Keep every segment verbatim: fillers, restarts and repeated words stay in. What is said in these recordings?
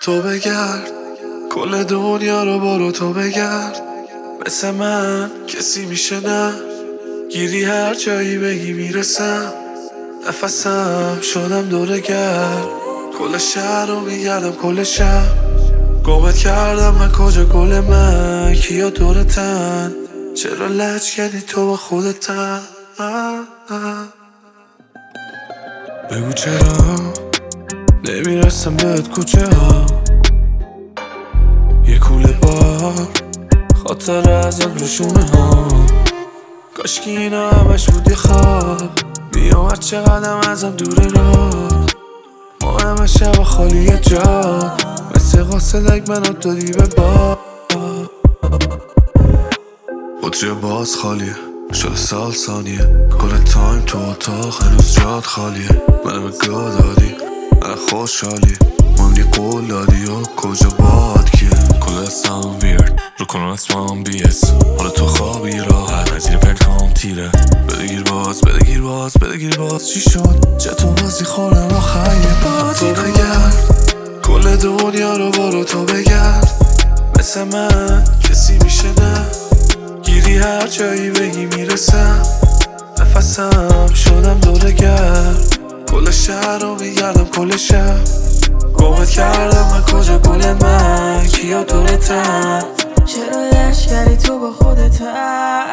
تو بگرد کل دنیا رو برو تو بگرد، مثل من کسی میشه نه؟ گیری هر جایی بگی میرسم، نفسم شدم دوره گرد. کل شهر رو میگردم کل شب، گمت کردم من کجا گل من، کیا دورتن، چرا لج کردی تو با خودتن؟ بگو چرا نمیرسم بهت کوچه ها، یه کوله بار خاطر ازت روشونه ها، کاشکی اینا همش بود یه خواب، میام هر چقدرم ازم دوره را، ما همه شب خالی جا، مثل قاصدک منو دادی به با. بطری باز خالیه شده سال ثانیه، کل تایم تو اتاق هنوز جاد خالیه، منو به گاه دادی من خوشحالی، مهمنی قول دادی و کجا باد کیه، کل دستم ویرد رو کنم اسمم بیس، حالا تو خوابی راحت نزیر پنکام تیره، بده گیر باز بده گیر باز بده گیر باز، چی شد چطور بازی خورم آخر یه بازی تو بگرد کل دنیا رو برو تو بگرد، مثل من کسی میشه نه؟ گیری هر جایی بگی میرسم، نفسم شدم دوره گرد. کل شهر رو میگردم کل شب، گمت کردم من کجا گل من، کیا دورتن، چرا لش کردی تو با خودتن؟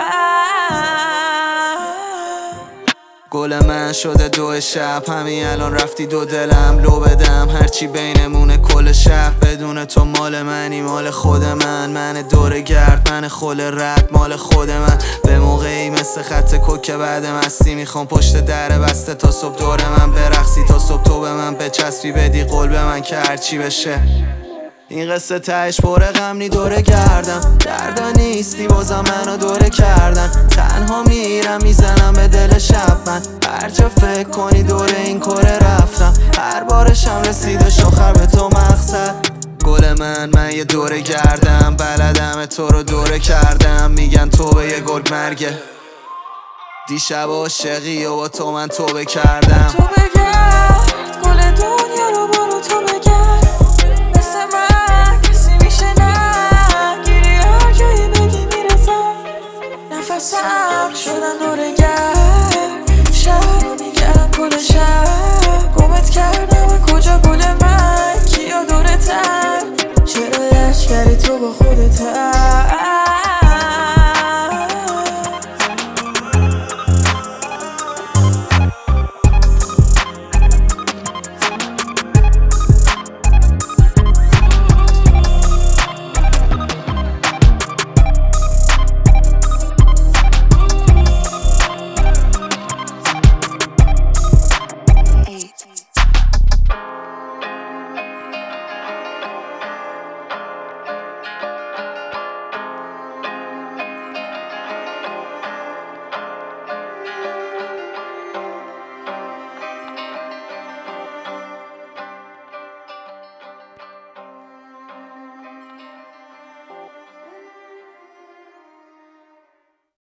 گل من شده دو شب، همین الان رفتی دو دلم لو بدم، هرچی بینمونه کل شب، بدون تو مال منی مال خود من، من دوره گرد من خل رد مال خود من، به موقعی مثل خط کوک بعد مستی، میخوام پشت در بسته تا صبح دور من برقصی، تا صبح تو به من بچسبی بدی قول به من که هرچی بشه، این قصه تهش پر غم نی دوره گردم، دردا نیستی بازم منو دوره کردن، تنها میرم میزنم به دل شب، من هر جا فکر کنی دوره این کره رفتم، هر بارشم رسیدش آخر به تو مقصد. گل من من یه دوره گردم، بلدم تو رو دوره کردم، میگن تو به یه گل مرگه، دیشب عاشقی و با تو من توبه کردم. تو بگرد کل دنیا رو برو تو بگرد، مثل من کسی میشه نه؟ گیری هر جایی بگی میرسم، نفسم شدن دوره گرد، شهر رو میگردم کل شهر.